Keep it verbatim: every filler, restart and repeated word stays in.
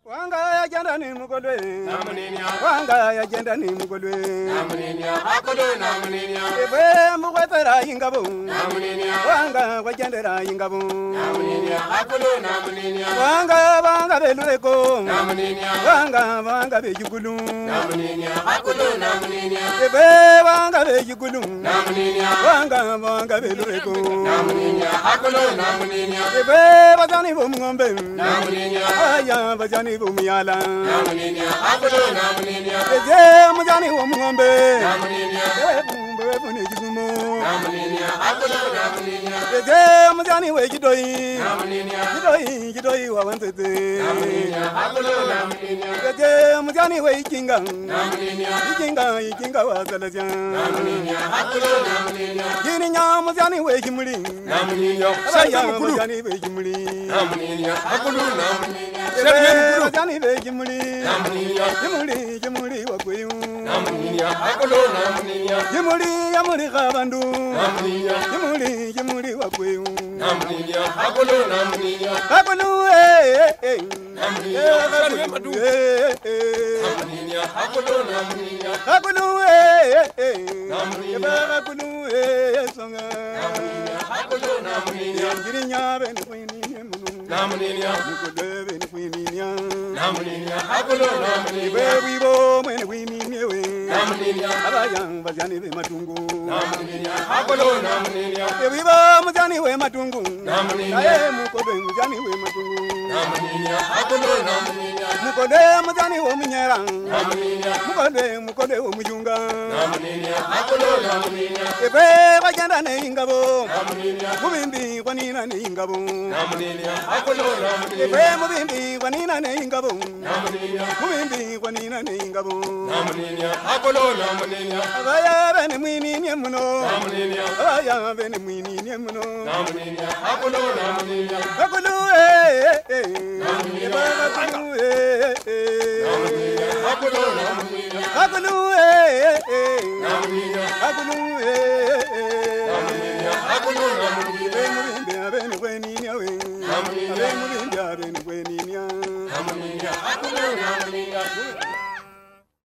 Wanga ya jenda ni mugolwe namuninya wanga ya jenda ni mugolwe namuninya akolo namuninya ebe mugwetera ingabo namuninya wanga kwa jendera ingabo namuninya akolo namuninya wanga wanga belureko namuninya wanga wanga bejugulu namuninya akolo namuninya ebe wanga bejugulu namuninya wanga wanga belureko namuninya akolo namuninya ebe bazani bomngombe namuninya aya bazani Bumiala, Namuninia, Apolo, Namuninia, the Mujani Wombe, Namuninia, Bunisumo, Namuninia, Apolo, Namuninia, the Mujani Wajidoi, Namuninia, Gidoi, Gidoi, wanted the Namuninia, Apolo, Namuninia, the Mujani Wakinga, Namuninia, Kinga, Kinga was the legend, Namuninia, Apolo, Namuninia, Ginia Mujani Wakimuri, Namuninia, Sayam Mujani Wakimuri, Namuninia, Apolo, Namuninia, Jani Jimuli, Jimuli, Jimuli, Wakuyu, Akolo, Jimuli, Yamuri Kabandu, Jimuli, Jimuli, Wakuyu, Akolo, Akolo, eh, eh, Akolo, Akolo, eh, eh, Akolo, eh, Songa, Akolo, Girinya, Benuini, Namuninia, Benuini. Namuninia, Apolo, Namuninia, where we go when we mean you, Namuninia, Abayang, Vajani, Matungu, Namuninia, Apolo, Namuninia, we go Majani, Matungu, Namuninia, Mukode, Majani, Matungu, Namuninia, Apolo, Namuninia, Mukode, Majani, Ominyara, Namuninia, Mukode, Mukode, Omujunga, Namuninia, Apolo, Namuninia, if ever Jana Ingabo, Namuninia, Mubimbi, Wanina Ingabo, Namuninia, Apolo, Namuninia, if ever Mubimbi, Wanina Ingabo. Namuninia, Mubimbi, Wanina Ingabo, Namuninia, Apolo, Namuninia, I have any meaning, Yamuno, Namuninia, I have any meaning, Yamuno, Namuninia, Apolo, Namuninia, Apolo, eh, eh, Namuninia, Apolo, Namuninia, Apolo, eh, eh, Namuninia, Apolo, eh, eh, Namuninia, Apolo, Namuninia,